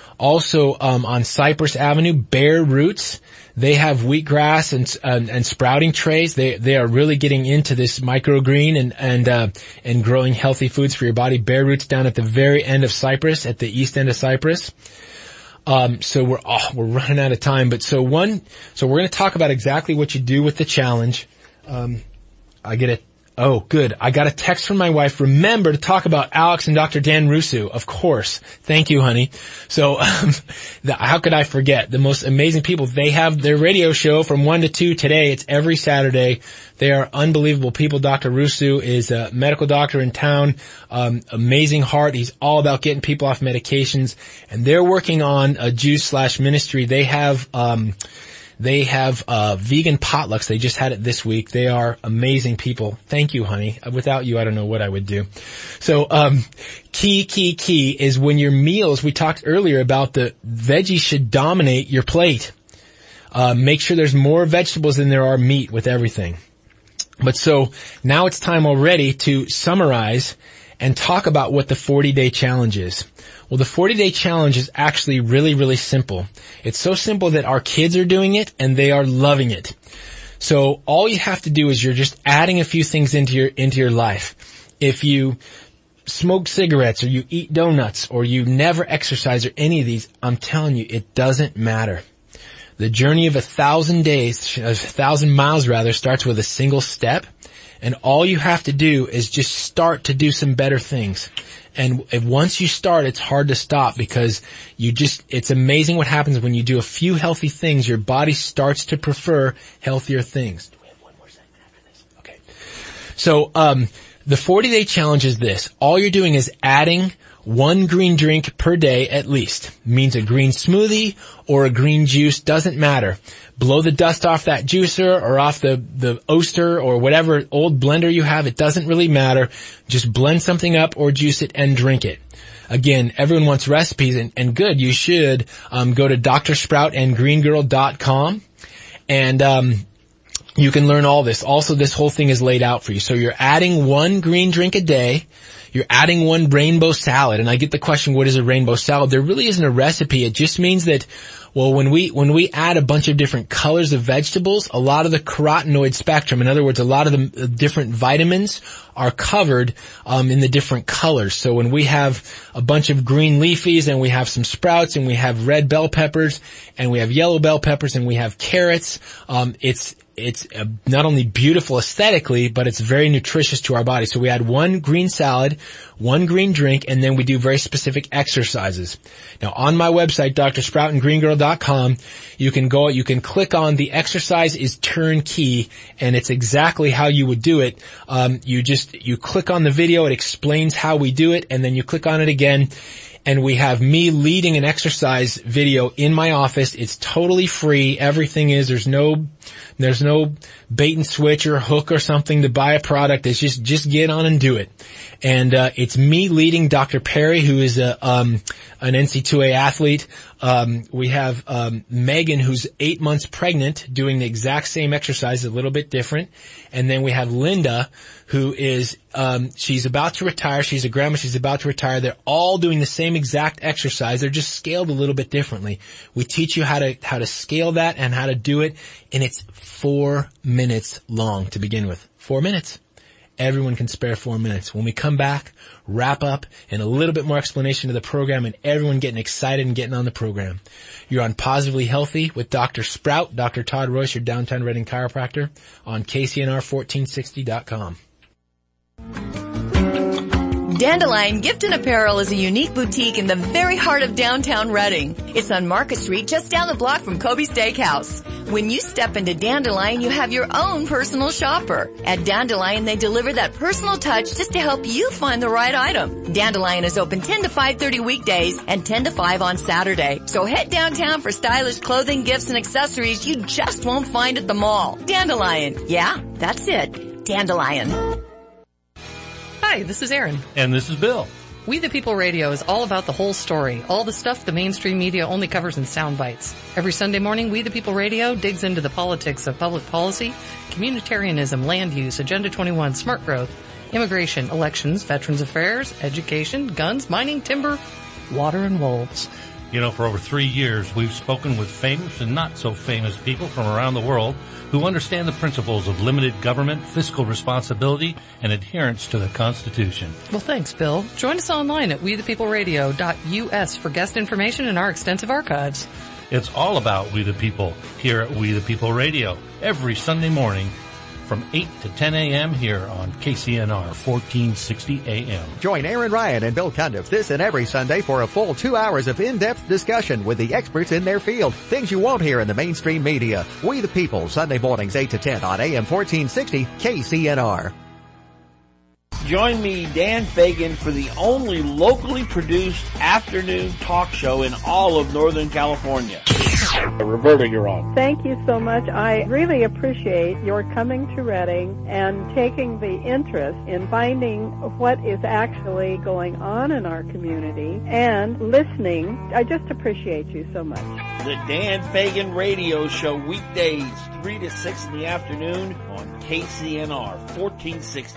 Also um, on Cypress Avenue, Bare Roots. They have wheatgrass and, and and sprouting trays. They they are really getting into this microgreen and and uh, and growing healthy foods for your body. Bare Roots down at the very end of Cypress, at the east end of Cypress. Um, so we're oh, we're running out of time, but so one so we're going to talk about exactly what you do with the challenge. Um, I get it. Oh, good. I got a text from my wife. Remember to talk about Alex and Doctor Dan Rusu. Of course. Thank you, honey. So, um, the, how could I forget? The most amazing people. They have their radio show from one to two today. It's every Saturday. They are unbelievable people. Doctor Rusu is a medical doctor in town. Um, amazing heart. He's all about getting people off medications. And they're working on a juice slash ministry. They have, um, They have uh vegan potlucks. They just had it this week. They are amazing people. Thank you, honey. Without you, I don't know what I would do. So um key, key, key is when your meals, we talked earlier about the veggies should dominate your plate. Uh make sure there's more vegetables than there are meat with everything. But so now it's time already to summarize and talk about what the forty-day challenge is. Well, the forty-day challenge is actually really, really simple. It's so simple that our kids are doing it and they are loving it. So all you have to do is you're just adding a few things into your, into your life. If you smoke cigarettes or you eat donuts or you never exercise or any of these, I'm telling you, it doesn't matter. The journey of a thousand days, a thousand miles rather, starts with a single step. And all you have to do is just start to do some better things. And if once you start, it's hard to stop because you just, it's amazing what happens when you do a few healthy things. Your body starts to prefer healthier things. Do we have one more segment after this? Okay. So, um, the forty-day challenge is this. All you're doing is adding one green drink per day at least. Means a green smoothie or a green juice, doesn't matter. Blow the dust off that juicer or off the, the Oster or whatever old blender you have. It doesn't really matter. Just blend something up or juice it and drink it. Again, everyone wants recipes and, and good. You should, um, go to Dr Sprout and green girl dot com and, um, you can learn all this. Also, this whole thing is laid out for you. So you're adding one green drink a day. You're adding one rainbow salad. And I get the question, what is a rainbow salad? There really isn't a recipe. It just means that, well, when we, when we add a bunch of different colors of vegetables, a lot of the carotenoid spectrum, in other words, a lot of the different vitamins are covered, um, in the different colors. So when we have a bunch of green leafies and we have some sprouts and we have red bell peppers and we have yellow bell peppers and we have carrots, um, it's, It's uh, not only beautiful aesthetically, but it's very nutritious to our body. So we add one green salad, one green drink, and then we do very specific exercises. Now on my website, Dr Sprout and green girl dot com, you can go, you can click on the exercise is turnkey, and it's exactly how you would do it. Um, you just, you click on the video, it explains how we do it, and then you click on it again. And we have me leading an exercise video in my office. It's totally free. Everything is, there's no, there's no bait and switch or hook or something to buy a product. It's just, just get on and do it. And, uh, it's me leading Doctor Perry, who is a, um, an N C double A athlete. Um, we have, um, Megan, who's eight months pregnant, doing the exact same exercise, a little bit different. And then we have Linda, who is, um, she's about to retire. She's a grandma. She's about to retire. They're all doing the same exact exercise. They're just scaled a little bit differently. We teach you how to, how to scale that and how to do it. And it's four minutes long to begin with. Four minutes. Everyone can spare four minutes. When we come back, wrap up, and a little bit more explanation of the program, and everyone getting excited and getting on the program. You're on Positively Healthy with Doctor Sprout, Doctor Todd Royce, your downtown Reading chiropractor, on K C N R fourteen sixty dot com. Dandelion Gift and Apparel is a unique boutique in the very heart of downtown Reading. It's on Market Street, just down the block from Kobe Steakhouse. When you step into Dandelion, you have your own personal shopper. At Dandelion, they deliver that personal touch just to help you find the right item. Dandelion is open ten to five thirty weekdays and ten to five on Saturday. So head downtown for stylish clothing, gifts, and accessories you just won't find at the mall. Dandelion. Yeah, that's it. Dandelion. Hi, this is Erin. And this is Bill. We the People Radio is all about the whole story, all the stuff the mainstream media only covers in sound bites. Every Sunday morning, We the People Radio digs into the politics of public policy, communitarianism, land use, Agenda twenty-one, smart growth, immigration, elections, veterans affairs, education, guns, mining, timber, water, and wolves. You know, for over three years, we've spoken with famous and not so famous people from around the world who understand the principles of limited government, fiscal responsibility, and adherence to the Constitution. Well, thanks, Bill. Join us online at we the people radio dot U S for guest information and our extensive archives. It's all about We the People here at We the People Radio every Sunday morning from eight to ten a.m. here on K C N R fourteen sixty A M. Join Aaron Ryan and Bill Cundiff this and every Sunday for a full two hours of in-depth discussion with the experts in their field. Things you won't hear in the mainstream media. We the People, Sunday mornings eight to ten on A M fourteen sixty K C N R. Join me, Dan Fagan, for the only locally produced afternoon talk show in all of Northern California. Roberta, you're on. Thank you so much. I really appreciate your coming to Reading and taking the interest in finding what is actually going on in our community and listening. I just appreciate you so much. The Dan Fagan Radio Show, weekdays, three to six in the afternoon on K C N R fourteen sixty.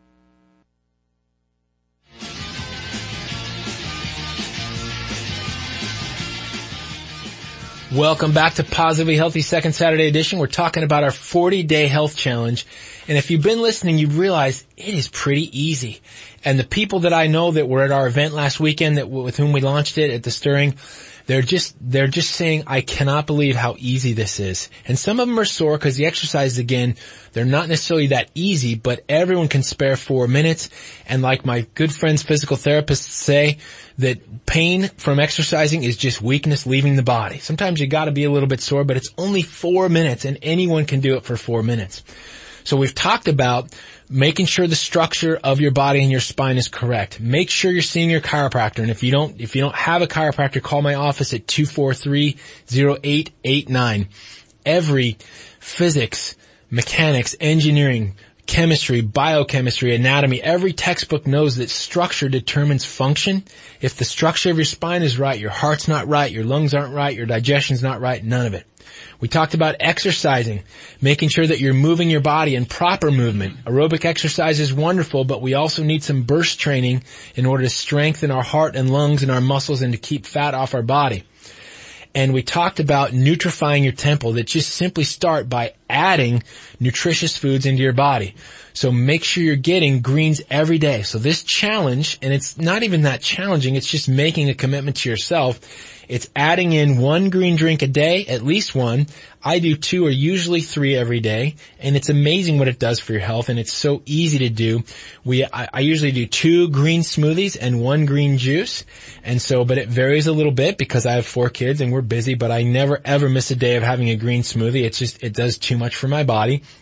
Welcome back to Positively Healthy Second Saturday Edition. We're talking about our forty-day health challenge. And if you've been listening, you realize it is pretty easy. And the people that I know that were at our event last weekend that with whom we launched it at the Stirring, they're just, they're just saying, I cannot believe how easy this is. And some of them are sore because the exercises, again, they're not necessarily that easy, but everyone can spare four minutes. And like my good friends, physical therapists say, that pain from exercising is just weakness leaving the body. Sometimes you gotta be a little bit sore, but it's only four minutes and anyone can do it for four minutes. So we've talked about making sure the structure of your body and your spine is correct. Make sure you're seeing your chiropractor. And if you don't, if you don't have a chiropractor, call my office at two four three, zero eight eight nine. Every physics, mechanics, engineering, chemistry, biochemistry, anatomy, every textbook knows that structure determines function. If the structure of your spine is right, your heart's not right, your lungs aren't right, your digestion's not right, none of it. We talked about exercising, making sure that you're moving your body in proper movement. Aerobic exercise is wonderful, but we also need some burst training in order to strengthen our heart and lungs and our muscles and to keep fat off our body. And we talked about nutrifying your temple, that just simply start by adding nutritious foods into your body. So make sure you're getting greens every day. So this challenge, and it's not even that challenging, it's just making a commitment to yourself. It's adding in one green drink a day, at least one. I do two or usually three every day, and it's amazing what it does for your health, and it's so easy to do. We, I, I usually do two green smoothies and one green juice, and so, but it varies a little bit because I have four kids and we're busy, but I never ever miss a day of having a green smoothie. It's just, it does too much for my body.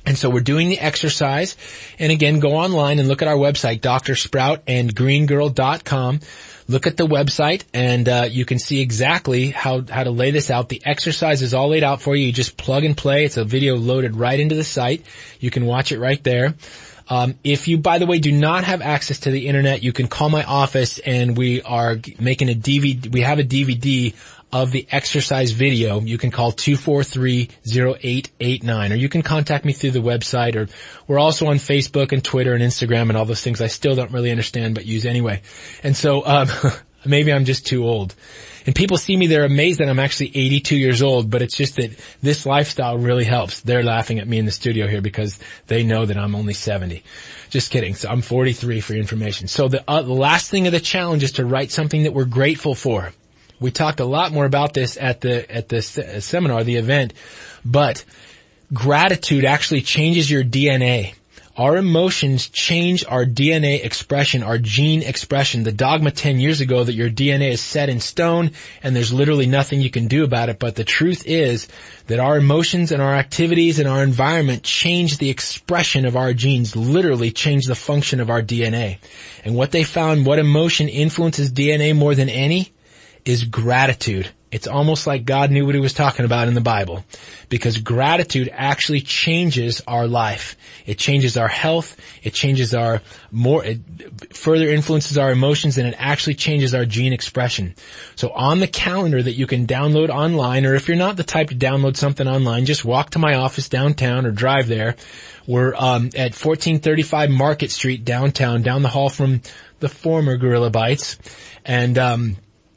And so we're doing the exercise. And again, go online and look at our website, Doctor Sprout and green girl dot com. Look at the website, and uh, you can see exactly how, how to lay this out. The exercise is all laid out for you. You just plug and play. It's a video loaded right into the site. You can watch it right there. Um, if you, by the way, do not have access to the internet, you can call my office, and we are making a D V D. We have a D V D of the exercise video. You can call two four three, zero eight eight nine, or you can contact me through the website, or we're also on Facebook and Twitter and Instagram and all those things I still don't really understand but use anyway. And so, um, maybe I'm just too old. And people see me, they're amazed that I'm actually eighty-two years old, but it's just that this lifestyle really helps. They're laughing at me in the studio here because they know that I'm only seventy. Just kidding. So I'm forty-three for your information. So the, uh, the last thing of the challenge is to write something that we're grateful for. We talked a lot more about this at the, at the se- seminar, the event, but gratitude actually changes your D N A. Our emotions change our D N A expression, our gene expression. The dogma ten years ago that your D N A is set in stone and there's literally nothing you can do about it. But the truth is that our emotions and our activities and our environment change the expression of our genes, literally change the function of our D N A. And what they found, what emotion influences D N A more than any, is gratitude. It's almost like God knew what he was talking about in the Bible, because gratitude actually changes our life. It changes our health. It changes our more, it further influences our emotions, and it actually changes our gene expression. So on the calendar that you can download online, or if you're not the type to download something online, just walk to my office downtown or drive there. We're um at fourteen thirty-five Market Street downtown, down the hall from the former Gorilla Bites. And um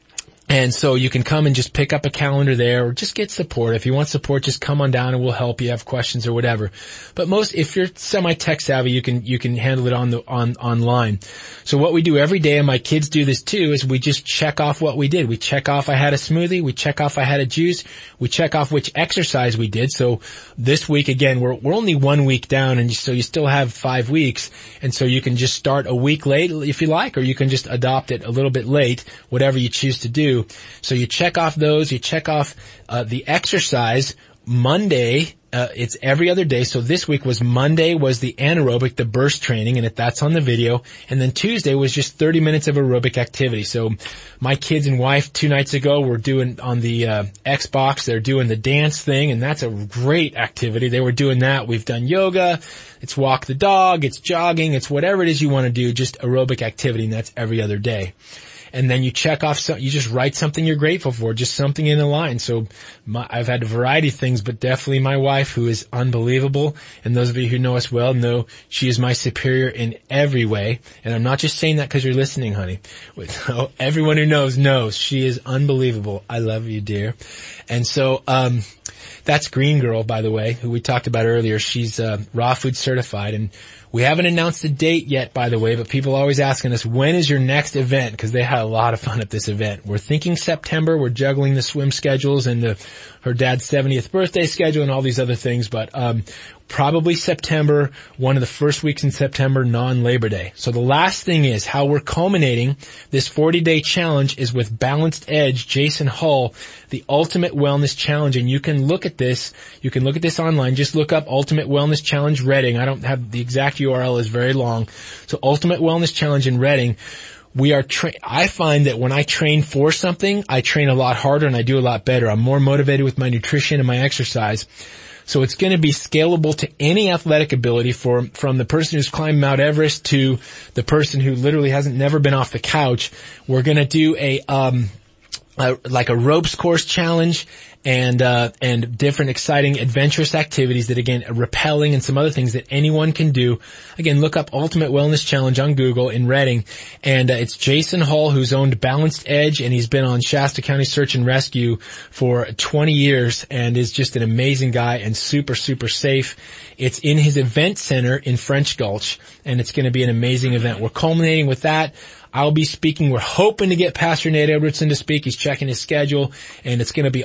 And so you can come and just pick up a calendar there, or just get support. If you want support, just come on down and we'll help you, have questions or whatever. But most, if you're semi-tech savvy, you can, you can handle it on the, on, online. So what we do every day, and my kids do this too, is we just check off what we did. We check off I had a smoothie, we check off I had a juice, we check off which exercise we did. So this week, again, we're, we're only one week down, and so you still have five weeks. And so you can just start a week late if you like, or you can just adopt it a little bit late, whatever you choose to do. So you check off those, you check off uh, the exercise. Monday, uh, it's every other day. So this week was Monday was the anaerobic, the burst training, and that's on the video. And then Tuesday was just thirty minutes of aerobic activity. So my kids and wife two nights ago were doing on the uh, Xbox, they're doing the dance thing, and that's a great activity. They were doing that. We've done yoga. It's walk the dog. It's jogging. It's whatever it is you want to do, just aerobic activity, and that's every other day. And then you check off, so you just write something you're grateful for, just something in a line. So my, I've had a variety of things, but definitely my wife, who is unbelievable. And those of you who know us well know she is my superior in every way. And I'm not just saying that because you're listening, honey. Everyone who knows knows she is unbelievable. I love you, dear. And so, um, that's Green Girl, by the way, who we talked about earlier. She's, uh, raw food certified, and we haven't announced a date yet, by the way, but people are always asking us, when is your next event? Because they had a lot of fun at this event. We're thinking September. We're juggling the swim schedules and the, her dad's seventieth birthday schedule and all these other things, but um probably September, one of the first weeks in September, non-Labor Day. So the last thing is how we're culminating this forty-day challenge is with Balanced Edge, Jason Hull, the Ultimate Wellness Challenge. And you can look at this, you can look at this online. Just look up Ultimate Wellness Challenge Reading. I don't have the exact U R L, is very long. So Ultimate Wellness Challenge in Reading. We are tra- I find that when I train for something, I train a lot harder and I do a lot better. I'm more motivated with my nutrition and my exercise. So it's going to be scalable to any athletic ability, for, from the person who's climbed Mount Everest to the person who literally hasn't never been off the couch. We're going to do a, um, a, like a ropes course challenge, and, uh, and different exciting adventurous activities that, again, rappelling and some other things that anyone can do. Again, look up Ultimate Wellness Challenge on Google in Reading. And, uh, it's Jason Hull, who's owned Balanced Edge, and he's been on Shasta County Search and Rescue for twenty years and is just an amazing guy and super, super safe. It's in his event center in French Gulch, and it's going to be an amazing event. We're culminating with that. I'll be speaking. We're hoping to get Pastor Nate Edwardson to speak. He's checking his schedule, and it's going to be all about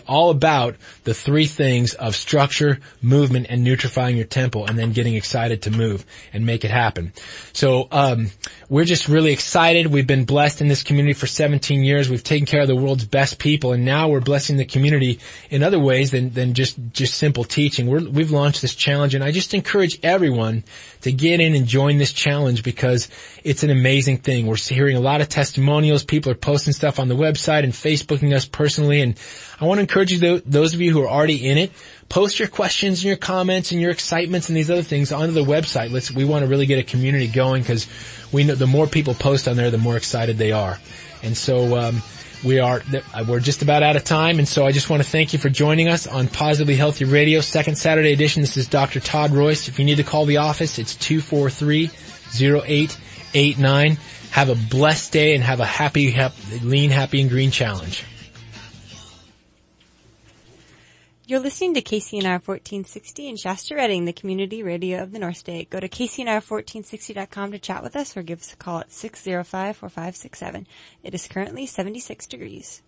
about the three things of structure, movement, and nutrifying your temple, and then getting excited to move and make it happen. So um we're just really excited. We've been blessed in this community for seventeen years. We've taken care of the world's best people, and now we're blessing the community in other ways than than just just simple teaching. We're, we've launched this challenge, and I just encourage everyone to get in and join this challenge because it's an amazing thing. We're hearing a lot of testimonials. People are posting stuff on the website and Facebooking us personally, and I want to encourage you, those of you who are already in it, post your questions and your comments and your excitements and these other things onto the website. Let's, we want to really get a community going because we know the more people post on there, the more excited they are. And so, um, we are, we're just about out of time, and so I just want to thank you for joining us on Positively Healthy Radio, second Saturday edition. This is Doctor Todd Royce. If you need to call the office, it's two four three, zero eight eight nine. Have a blessed day and have a happy, happy lean, happy, and green challenge. You're listening to K C N R fourteen sixty in Shasta Redding, the community radio of the North State. Go to K C N R fourteen sixty dot com to chat with us or give us a call at six oh five, four five six seven. It is currently seventy-six degrees.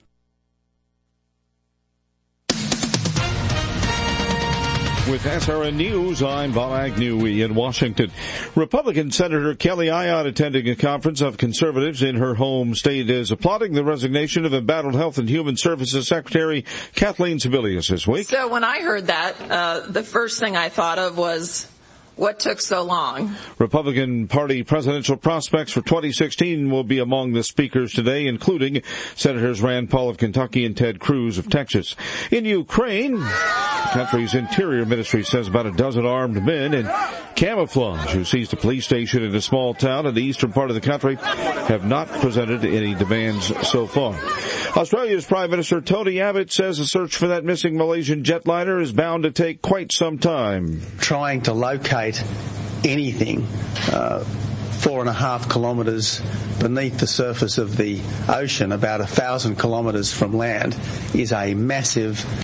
With S R N News, I'm Bob Agnew in Washington. Republican Senator Kelly Ayotte, attending a conference of conservatives in her home state, is applauding the resignation of embattled Health and Human Services Secretary Kathleen Sebelius this week. So when I heard that, uh, the first thing I thought of was, what took so long? Republican Party presidential prospects for twenty sixteen will be among the speakers today, including Senators Rand Paul of Kentucky and Ted Cruz of Texas. In Ukraine, the country's interior ministry says about a dozen armed men in camouflage who seized a police station in a small town in the eastern part of the country have not presented any demands so far. Australia's Prime Minister Tony Abbott says the search for that missing Malaysian jetliner is bound to take quite some time. Trying to locate anything uh, four and a half kilometres beneath the surface of the ocean, about a thousand kilometres from land, is a massive